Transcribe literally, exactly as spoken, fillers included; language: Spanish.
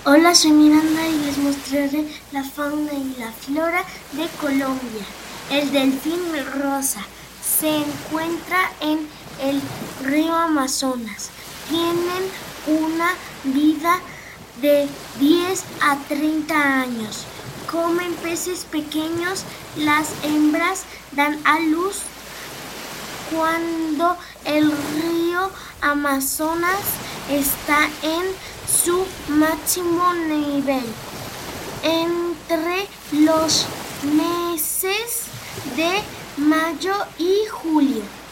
Hola, soy Miranda y les mostraré la fauna y la flora de Colombia. El delfín rosa se encuentra en el río Amazonas. Tienen una vida de diez a treinta años. Comen peces pequeños. Las hembras dan a luz cuando el río Amazonas está en su máximo nivel, entre los meses de mayo y julio.